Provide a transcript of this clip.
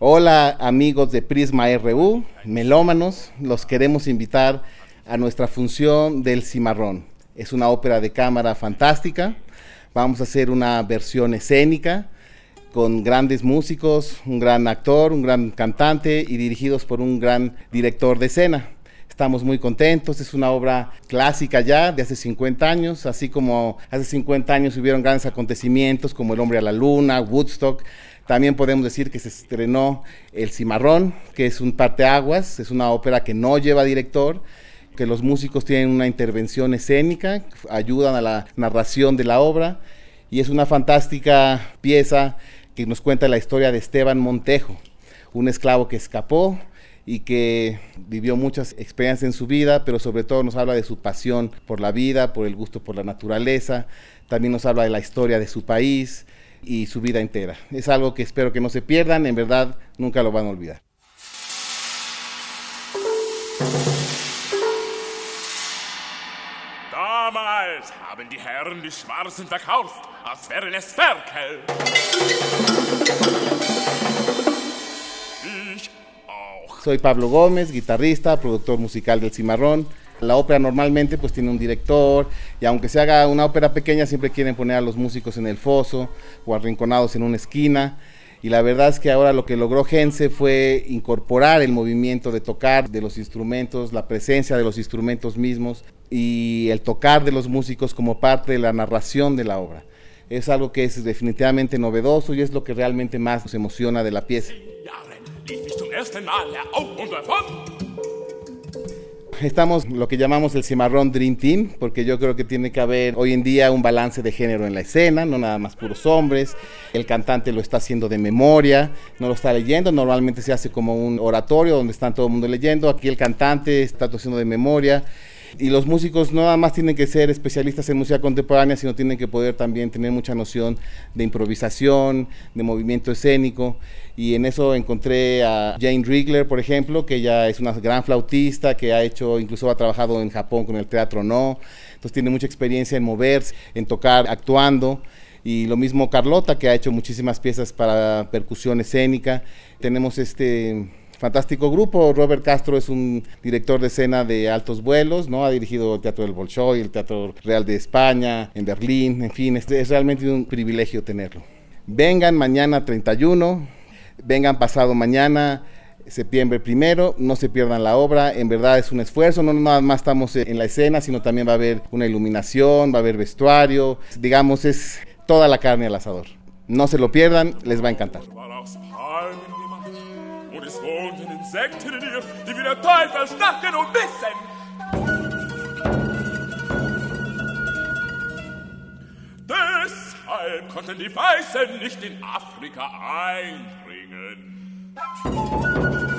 Hola amigos de Prisma RU, melómanos, los queremos invitar a nuestra función del Cimarrón. Es una ópera de cámara fantástica, vamos a hacer una versión escénica con grandes músicos, un gran actor, un gran cantante y dirigidos por un gran director de escena. Estamos muy contentos, es una obra clásica ya de hace 50 años, así como hace 50 años hubieron grandes acontecimientos como El hombre a la luna, Woodstock. También podemos decir que se estrenó El Cimarrón, que es un parteaguas, es una ópera que no lleva director, que los músicos tienen una intervención escénica, ayudan a la narración de la obra, y es una fantástica pieza que nos cuenta la historia de Esteban Montejo, un esclavo que escapó y que vivió muchas experiencias en su vida, pero sobre todo nos habla de su pasión por la vida, por el gusto por la naturaleza, también nos habla de la historia de su país y su vida entera. Es algo que espero que no se pierdan, en verdad nunca lo van a olvidar. Damals haben die Herren die Schwarzen verkauft, als wären es Ferkel. Soy Pablo Gómez, guitarrista, productor musical del Cimarrón. La ópera normalmente pues tiene un director y aunque se haga una ópera pequeña siempre quieren poner a los músicos en el foso o arrinconados en una esquina. Y la verdad es que ahora lo que logró Gense fue incorporar el movimiento de tocar de los instrumentos, la presencia de los instrumentos mismos y el tocar de los músicos como parte de la narración de la obra. Es algo que es definitivamente novedoso y es lo que realmente más nos emociona de la pieza. Estamos lo que llamamos el Cimarrón Dream Team, porque yo creo que tiene que haber hoy en día un balance de género en la escena, no nada más puros hombres. El cantante lo está haciendo de memoria, no lo está leyendo, normalmente se hace como un oratorio donde están todo el mundo leyendo, aquí el cantante está haciendo de memoria. Y los músicos no nada más tienen que ser especialistas en música contemporánea, sino tienen que poder también tener mucha noción de improvisación, de movimiento escénico. Y en eso encontré a Jane Rigler, por ejemplo, que ella es una gran flautista, que incluso ha trabajado en Japón con el Teatro No. Entonces tiene mucha experiencia en moverse, en tocar, actuando. Y lo mismo Carlota, que ha hecho muchísimas piezas para percusión escénica. Tenemos fantástico grupo. Robert Castro es un director de escena de altos vuelos, ¿no? Ha dirigido el Teatro del Bolshoi, el Teatro Real de España, en Berlín, en fin, es realmente un privilegio tenerlo. Vengan mañana 31, vengan pasado mañana, septiembre 1, no se pierdan la obra, en verdad es un esfuerzo, no nada más estamos en la escena, sino también va a haber una iluminación, va a haber vestuario, digamos, es toda la carne al asador. No se lo pierdan, les va a encantar. Und es wohnten Insekten in ihr, die wie der Teufel stachen und bissen. Deshalb konnten die Weißen nicht in Afrika eindringen.